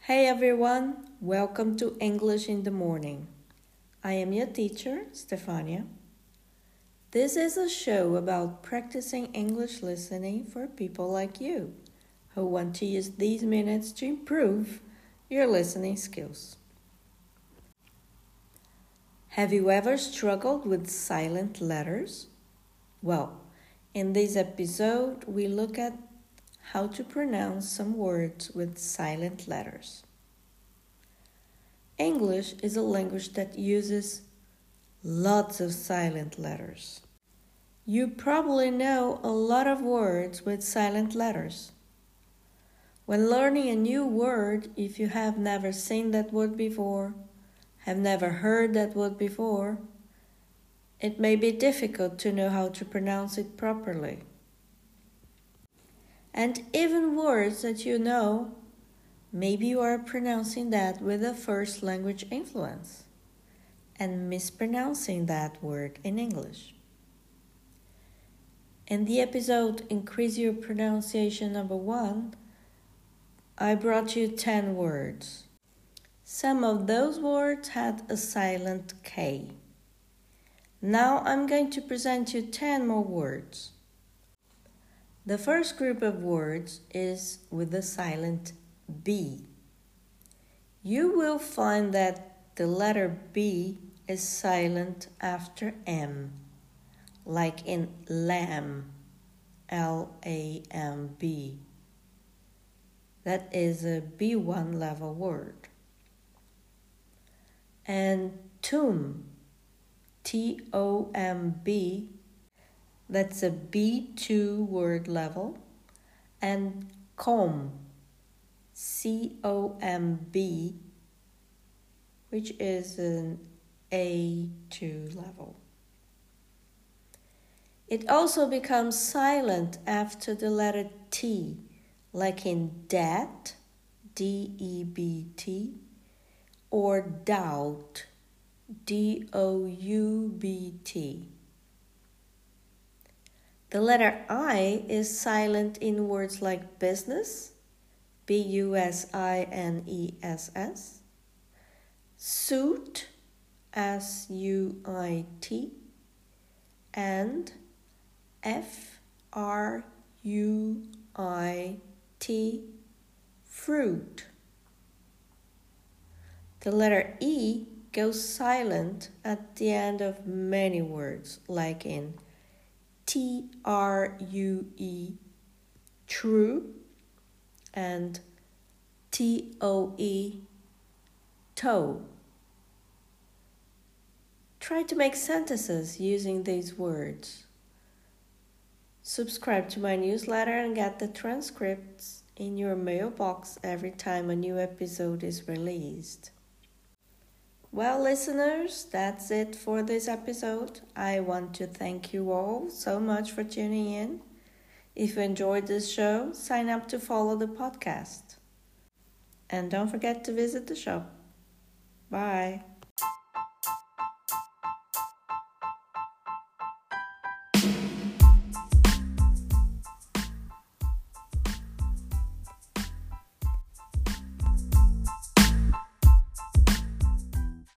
Hey everyone, welcome to English in the Morning. I am your teacher, Stefania. This is a show about practicing English listening for people like you who want to use these minutes to improve your listening skills. Have you ever struggled with silent letters? Well, in this episode, we look at how to pronounce some words with silent letters. English is a language that uses lots of silent letters. You probably know a lot of words with silent letters. When learning a new word, if you have never seen that word before, have never heard that word before, it may be difficult to know how to pronounce it properly. And even words that you know, maybe you are pronouncing that with a first language influence and mispronouncing that word in English. In the episode Increase Your Pronunciation number 1, I brought you 10 words. Some of those words had a silent K. Now I'm going to present you 10 more words. The first group of words is with the silent B. You will find that the letter B is silent after M, like in lamb, L-A-M-B. That is a B1 level word. And tomb, T-O-M-B, that's a B2 word level. And comb, C-O-M-B, which is an A2 level. It also becomes silent after the letter T, like in debt, D-E-B-T, or doubt, D-O-U-B-T. The letter I is silent in words like business, B-U-S-I-N-E-S-S, suit, S-U-I-T, and F-R-U-I-T, fruit. The letter E goes silent at the end of many words, like in T-R-U-E, true, and T-O-E, toe. Try to make sentences using these words. Subscribe to my newsletter and get the transcripts in your mailbox every time a new episode is released. Well, listeners, that's it for this episode. I want to thank you all so much for tuning in. If you enjoyed this show, sign up to follow the podcast. And don't forget to visit the shop. Bye.